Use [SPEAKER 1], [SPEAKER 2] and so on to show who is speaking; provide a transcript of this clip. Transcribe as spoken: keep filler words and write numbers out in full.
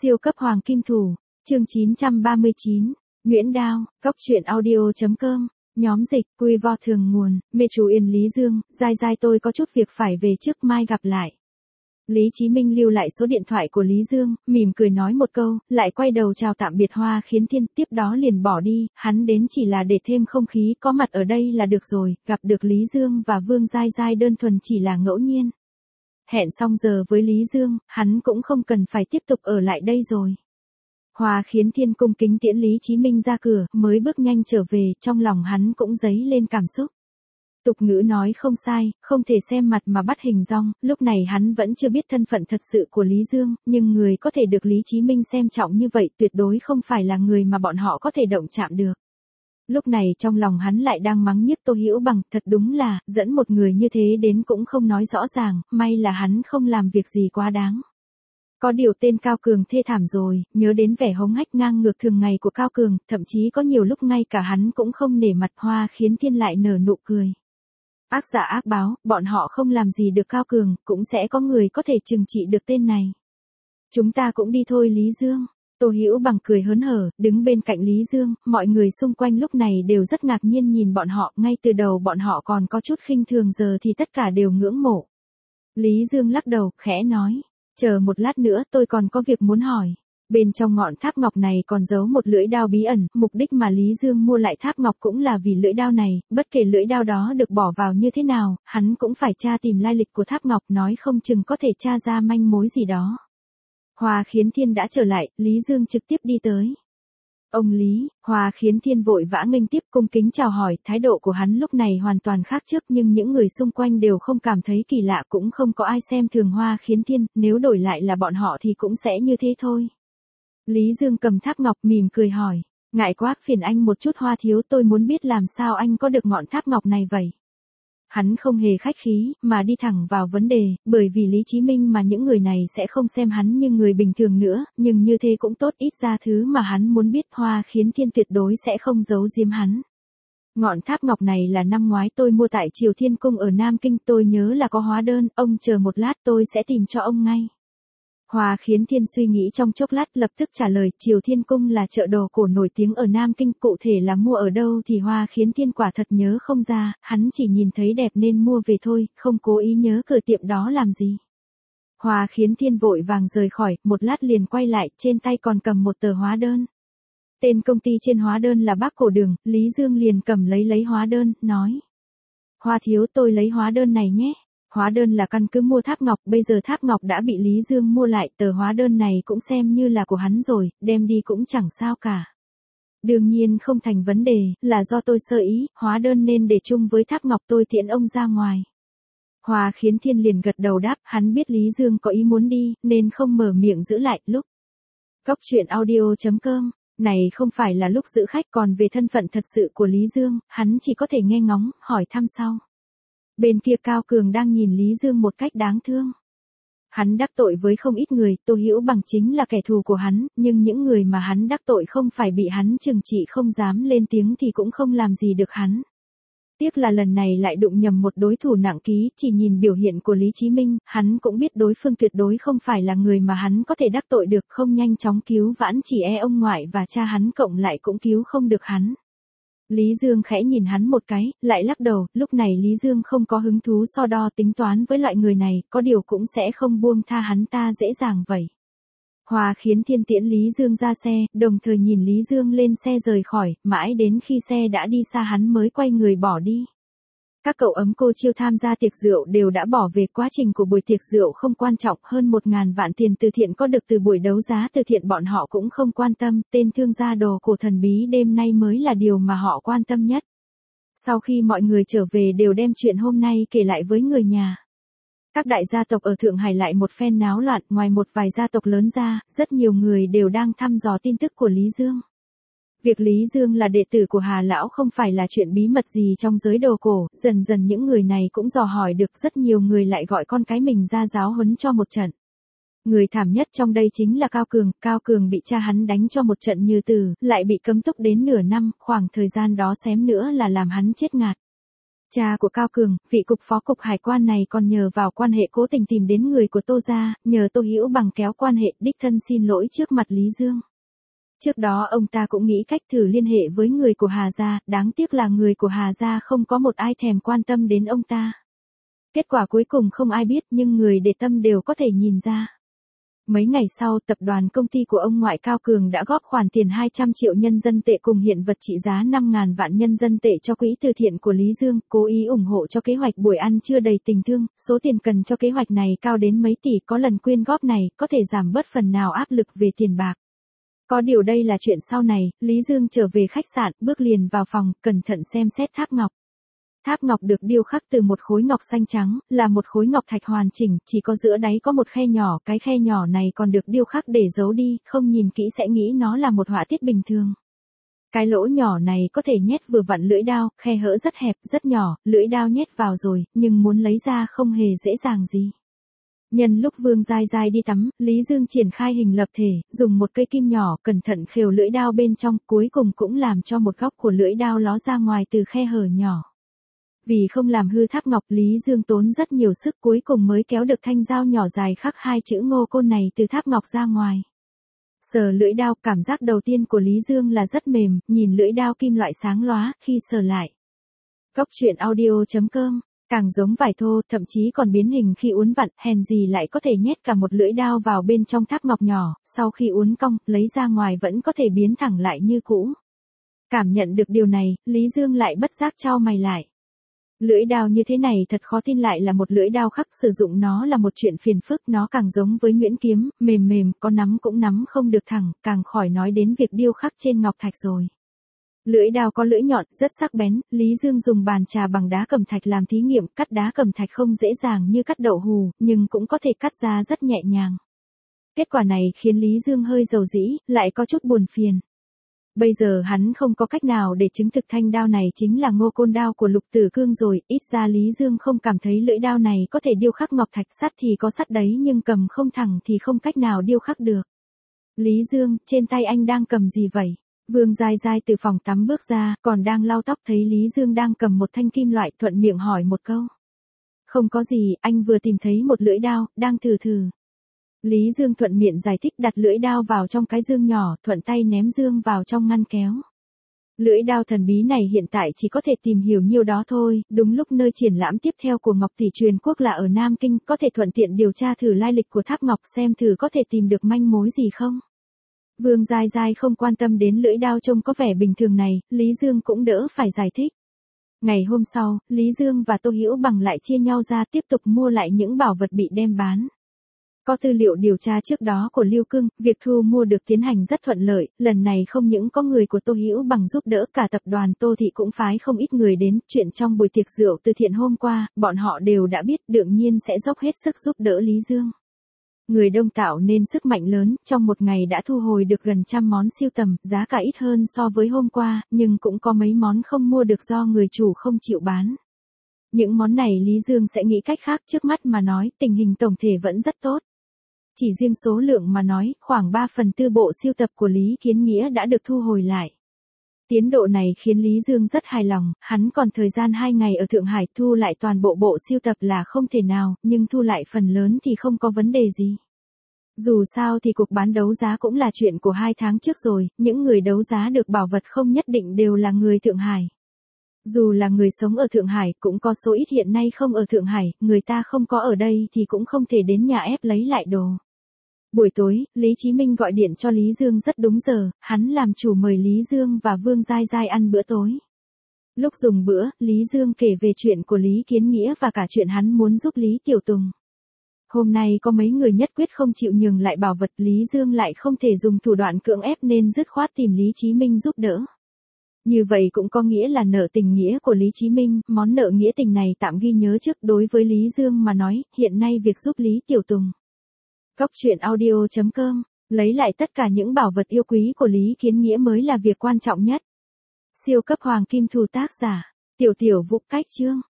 [SPEAKER 1] Siêu cấp hoàng kim thủ, chương chín trăm ba mươi chín, Nguyễn Đao, Cốc truyện audio.com, nhóm dịch, quy vo thường nguồn, mê chú Yên Lý Dương, dai dai tôi có chút việc phải về trước mai gặp lại. Lý Chí Minh lưu lại số điện thoại của Lý Dương, mỉm cười nói một câu, lại quay đầu chào tạm biệt Hoa Khiến Thiên, tiếp đó liền bỏ đi, hắn đến chỉ là để thêm không khí, có mặt ở đây là được rồi, gặp được Lý Dương và Vương Giai Giai đơn thuần chỉ là ngẫu nhiên. Hẹn xong giờ với Lý Dương, hắn cũng không cần phải tiếp tục ở lại đây rồi. Hoa Khiến Thiên cung kính tiễn Lý Chí Minh ra cửa, mới bước nhanh trở về, trong lòng hắn cũng dấy lên cảm xúc. Tục ngữ nói không sai, không thể xem mặt mà bắt hình dong, lúc này hắn vẫn chưa biết thân phận thật sự của Lý Dương, nhưng người có thể được Lý Chí Minh xem trọng như vậy tuyệt đối không phải là người mà bọn họ có thể động chạm được. Lúc này trong lòng hắn lại đang mắng nhiếc Tô Hữu Bằng, thật đúng là, dẫn một người như thế đến cũng không nói rõ ràng, may là hắn không làm việc gì quá đáng. Có điều tên Cao Cường thê thảm rồi, nhớ đến vẻ hống hách ngang ngược thường ngày của Cao Cường, thậm chí có nhiều lúc ngay cả hắn cũng không nể mặt. Hoa Khiến Thiên lại nở nụ cười. Ác giả ác báo, bọn họ không làm gì được Cao Cường, cũng sẽ có người có thể trừng trị được tên này. Chúng ta cũng đi thôi Lý Dương. Tô Hữu Bằng cười hớn hở, đứng bên cạnh Lý Dương, mọi người xung quanh lúc này đều rất ngạc nhiên nhìn bọn họ, ngay từ đầu bọn họ còn có chút khinh thường, giờ thì tất cả đều ngưỡng mộ. Lý Dương lắc đầu, khẽ nói, chờ một lát nữa tôi còn có việc muốn hỏi. Bên trong ngọn tháp ngọc này còn giấu một lưỡi đao bí ẩn, mục đích mà Lý Dương mua lại tháp ngọc cũng là vì lưỡi đao này, bất kể lưỡi đao đó được bỏ vào như thế nào, hắn cũng phải tra tìm lai lịch của tháp ngọc, nói không chừng có thể tra ra manh mối gì đó. Hoa Khiến Thiên đã trở lại, Lý Dương trực tiếp đi tới. Ông Lý, Hoa Khiến Thiên vội vã nghênh tiếp, cung kính chào hỏi, thái độ của hắn lúc này hoàn toàn khác trước, nhưng những người xung quanh đều không cảm thấy kỳ lạ, cũng không có ai xem thường Hoa Khiến Thiên, nếu đổi lại là bọn họ thì cũng sẽ như thế thôi. Lý Dương cầm tháp ngọc mỉm cười hỏi, ngại quá, phiền anh một chút Hoa thiếu, tôi muốn biết làm sao anh có được ngọn tháp ngọc này vậy. Hắn không hề khách khí, mà đi thẳng vào vấn đề, bởi vì Lý Chí Minh mà những người này sẽ không xem hắn như người bình thường nữa, nhưng như thế cũng tốt, ít ra thứ mà hắn muốn biết Hoa Khiến Thiên tuyệt đối sẽ không giấu giếm hắn. Ngọn tháp ngọc này là năm ngoái tôi mua tại Triều Thiên Cung ở Nam Kinh, tôi nhớ là có hóa đơn, ông chờ một lát tôi sẽ tìm cho ông ngay. Hoa Khiến Thiên suy nghĩ trong chốc lát lập tức trả lời, Triều Thiên Cung là chợ đồ cổ nổi tiếng ở Nam Kinh, cụ thể là mua ở đâu thì Hoa Khiến Thiên quả thật nhớ không ra, hắn chỉ nhìn thấy đẹp nên mua về thôi, không cố ý nhớ cửa tiệm đó làm gì. Hoa Khiến Thiên vội vàng rời khỏi, một lát liền quay lại, trên tay còn cầm một tờ hóa đơn. Tên công ty trên hóa đơn là Bác Cổ Đường, Lý Dương liền cầm lấy lấy hóa đơn, nói. Hoa thiếu, tôi lấy hóa đơn này nhé. Hóa đơn là căn cứ mua tháp ngọc, bây giờ tháp ngọc đã bị Lý Dương mua lại, tờ hóa đơn này cũng xem như là của hắn rồi, đem đi cũng chẳng sao cả. Đương nhiên không thành vấn đề, là do tôi sơ ý, hóa đơn nên để chung với tháp ngọc, tôi tiễn ông ra ngoài. Hoa Khiến Thiên liền gật đầu đáp, hắn biết Lý Dương có ý muốn đi, nên không mở miệng giữ lại. Lúc Cốc truyện audio.com, này không phải là lúc giữ khách, còn về thân phận thật sự của Lý Dương, hắn chỉ có thể nghe ngóng, hỏi thăm sau. Bên kia Cao Cường đang nhìn Lý Dương một cách đáng thương. Hắn đắc tội với không ít người, Tô Hữu Bằng chính là kẻ thù của hắn, nhưng những người mà hắn đắc tội không phải bị hắn trừng trị không dám lên tiếng thì cũng không làm gì được hắn. Tiếc là lần này lại đụng nhầm một đối thủ nặng ký, chỉ nhìn biểu hiện của Lý Chí Minh, hắn cũng biết đối phương tuyệt đối không phải là người mà hắn có thể đắc tội được, không nhanh chóng cứu vãn chỉ e ông ngoại và cha hắn cộng lại cũng cứu không được hắn. Lý Dương khẽ nhìn hắn một cái, lại lắc đầu, lúc này Lý Dương không có hứng thú so đo tính toán với loại người này, có điều cũng sẽ không buông tha hắn ta dễ dàng vậy. Hoa Khiến Thiên tiễn Lý Dương ra xe, đồng thời nhìn Lý Dương lên xe rời khỏi, mãi đến khi xe đã đi xa hắn mới quay người bỏ đi. Các cậu ấm cô chiêu tham gia tiệc rượu đều đã bỏ về, quá trình của buổi tiệc rượu không quan trọng, hơn một ngàn vạn tiền từ thiện có được từ buổi đấu giá từ thiện bọn họ cũng không quan tâm, tên thương gia đồ cổ thần bí đêm nay mới là điều mà họ quan tâm nhất. Sau khi mọi người trở về đều đem chuyện hôm nay kể lại với người nhà. Các đại gia tộc ở Thượng Hải lại một phen náo loạn, ngoài một vài gia tộc lớn ra, rất nhiều người đều đang thăm dò tin tức của Lý Dương. Việc Lý Dương là đệ tử của Hà Lão không phải là chuyện bí mật gì trong giới đồ cổ, dần dần những người này cũng dò hỏi được, rất nhiều người lại gọi con cái mình ra giáo huấn cho một trận. Người thảm nhất trong đây chính là Cao Cường, Cao Cường bị cha hắn đánh cho một trận như tử, lại bị cấm túc đến nửa năm, khoảng thời gian đó xém nữa là làm hắn chết ngạt. Cha của Cao Cường, vị cục phó cục hải quan này còn nhờ vào quan hệ cố tình tìm đến người của Tô gia, nhờ Tô Hữu Bằng kéo quan hệ đích thân xin lỗi trước mặt Lý Dương. Trước đó ông ta cũng nghĩ cách thử liên hệ với người của Hà gia, đáng tiếc là người của Hà gia không có một ai thèm quan tâm đến ông ta. Kết quả cuối cùng không ai biết nhưng người để tâm đều có thể nhìn ra. Mấy ngày sau, tập đoàn công ty của ông ngoại Cao Cường đã góp khoản tiền hai trăm triệu nhân dân tệ cùng hiện vật trị giá năm nghìn vạn nhân dân tệ cho quỹ từ thiện của Lý Dương, cố ý ủng hộ cho kế hoạch buổi ăn trưa đầy tình thương. Số tiền cần cho kế hoạch này cao đến mấy tỷ, có lần quyên góp này có thể giảm bớt phần nào áp lực về tiền bạc. Có điều đây là chuyện sau này, Lý Dương trở về khách sạn, bước liền vào phòng, cẩn thận xem xét tháp ngọc. Tháp ngọc được điêu khắc từ một khối ngọc xanh trắng, là một khối ngọc thạch hoàn chỉnh, chỉ có giữa đáy có một khe nhỏ, cái khe nhỏ này còn được điêu khắc để giấu đi, không nhìn kỹ sẽ nghĩ nó là một họa tiết bình thường. Cái lỗ nhỏ này có thể nhét vừa vặn lưỡi dao, khe hở rất hẹp, rất nhỏ, lưỡi dao nhét vào rồi, nhưng muốn lấy ra không hề dễ dàng gì. Nhân lúc Vương Giai Giai đi tắm, Lý Dương triển khai hình lập thể, dùng một cây kim nhỏ cẩn thận khều lưỡi dao bên trong, cuối cùng cũng làm cho một góc của lưỡi dao ló ra ngoài từ khe hở nhỏ. Vì không làm hư tháp ngọc, Lý Dương tốn rất nhiều sức, cuối cùng mới kéo được thanh dao nhỏ dài khắc hai chữ Ngô Côn này từ tháp ngọc ra ngoài. Sờ lưỡi dao, cảm giác đầu tiên của Lý Dương là rất mềm, nhìn lưỡi dao kim loại sáng lóa, khi sờ lại. Góc truyện audio chấm com, càng giống vải thô, thậm chí còn biến hình khi uốn vặn, hèn gì lại có thể nhét cả một lưỡi dao vào bên trong tháp ngọc nhỏ, sau khi uốn cong, lấy ra ngoài vẫn có thể biến thẳng lại như cũ. Cảm nhận được điều này, Lý Dương lại bất giác chau mày lại. Lưỡi dao như thế này thật khó tin lại là một lưỡi dao khắc, sử dụng nó là một chuyện phiền phức, nó càng giống với nhuyễn kiếm, mềm mềm, có nắm cũng nắm không được thẳng, càng khỏi nói đến việc điêu khắc trên ngọc thạch rồi. Lưỡi dao có lưỡi nhọn, rất sắc bén, Lý Dương dùng bàn trà bằng đá cẩm thạch làm thí nghiệm, cắt đá cẩm thạch không dễ dàng như cắt đậu hù, nhưng cũng có thể cắt ra rất nhẹ nhàng. Kết quả này khiến Lý Dương hơi dầu dĩ, lại có chút buồn phiền. Bây giờ hắn không có cách nào để chứng thực thanh đao này chính là Ngô Côn đao của Lục Tử Cương rồi, ít ra Lý Dương không cảm thấy lưỡi đao này có thể điêu khắc ngọc thạch, sắt thì có sắt đấy nhưng cầm không thẳng thì không cách nào điêu khắc được. Lý Dương, trên tay anh đang cầm gì vậy? Vương Giai Giai từ phòng tắm bước ra, còn đang lau tóc thấy Lý Dương đang cầm một thanh kim loại, thuận miệng hỏi một câu. Không có gì, anh vừa tìm thấy một lưỡi đao, đang thử thử. Lý Dương thuận miệng giải thích, đặt lưỡi dao vào trong cái dương nhỏ, thuận tay ném dương vào trong ngăn kéo. Lưỡi dao thần bí này hiện tại chỉ có thể tìm hiểu nhiêu đó thôi, đúng lúc nơi triển lãm tiếp theo của Ngọc Tỷ Truyền Quốc là ở Nam Kinh, có thể thuận tiện điều tra thử lai lịch của tháp ngọc xem thử có thể tìm được manh mối gì không. Vương Giai Giai không quan tâm đến lưỡi dao trông có vẻ bình thường này, Lý Dương cũng đỡ phải giải thích. Ngày hôm sau, Lý Dương và Tô Hữu Bằng lại chia nhau ra tiếp tục mua lại những bảo vật bị đem bán. Có tư liệu điều tra trước đó của Lưu Cương, việc thu mua được tiến hành rất thuận lợi, lần này không những có người của Tô Hữu Bằng giúp đỡ, cả tập đoàn Tô Thị cũng phái không ít người đến, chuyện trong buổi tiệc rượu từ thiện hôm qua, bọn họ đều đã biết, đương nhiên sẽ dốc hết sức giúp đỡ Lý Dương. Người đông tạo nên sức mạnh lớn, trong một ngày đã thu hồi được gần trăm món sưu tầm, giá cả ít hơn so với hôm qua, nhưng cũng có mấy món không mua được do người chủ không chịu bán. Những món này Lý Dương sẽ nghĩ cách khác, trước mắt mà nói, tình hình tổng thể vẫn rất tốt. Chỉ riêng số lượng mà nói, khoảng ba phần tư bộ sưu tập của Lý Kiến Nghĩa đã được thu hồi lại. Tiến độ này khiến Lý Dương rất hài lòng, hắn còn thời gian hai ngày ở Thượng Hải, thu lại toàn bộ bộ sưu tập là không thể nào, nhưng thu lại phần lớn thì không có vấn đề gì. Dù sao thì cuộc bán đấu giá cũng là chuyện của hai tháng trước rồi, những người đấu giá được bảo vật không nhất định đều là người Thượng Hải. Dù là người sống ở Thượng Hải, cũng có số ít hiện nay không ở Thượng Hải, người ta không có ở đây thì cũng không thể đến nhà ép lấy lại đồ. Buổi tối, Lý Chí Minh gọi điện cho Lý Dương rất đúng giờ, hắn làm chủ mời Lý Dương và Vương Giai Giai ăn bữa tối. Lúc dùng bữa, Lý Dương kể về chuyện của Lý Kiến Nghĩa và cả chuyện hắn muốn giúp Lý Tiểu Tùng. Hôm nay có mấy người nhất quyết không chịu nhường lại bảo vật, Lý Dương lại không thể dùng thủ đoạn cưỡng ép nên dứt khoát tìm Lý Chí Minh giúp đỡ. Như vậy cũng có nghĩa là nợ tình nghĩa của Lý Chí Minh, món nợ nghĩa tình này tạm ghi nhớ trước. Đối với Lý Dương mà nói, hiện nay việc giúp Lý Tiểu Tùng. Góc truyện audio chấm com, lấy lại tất cả những bảo vật yêu quý của Lý Kiến Nghĩa mới là việc quan trọng nhất. Siêu cấp hoàng kim thù, tác giả, Tiểu Tiểu Vũ, cách chương.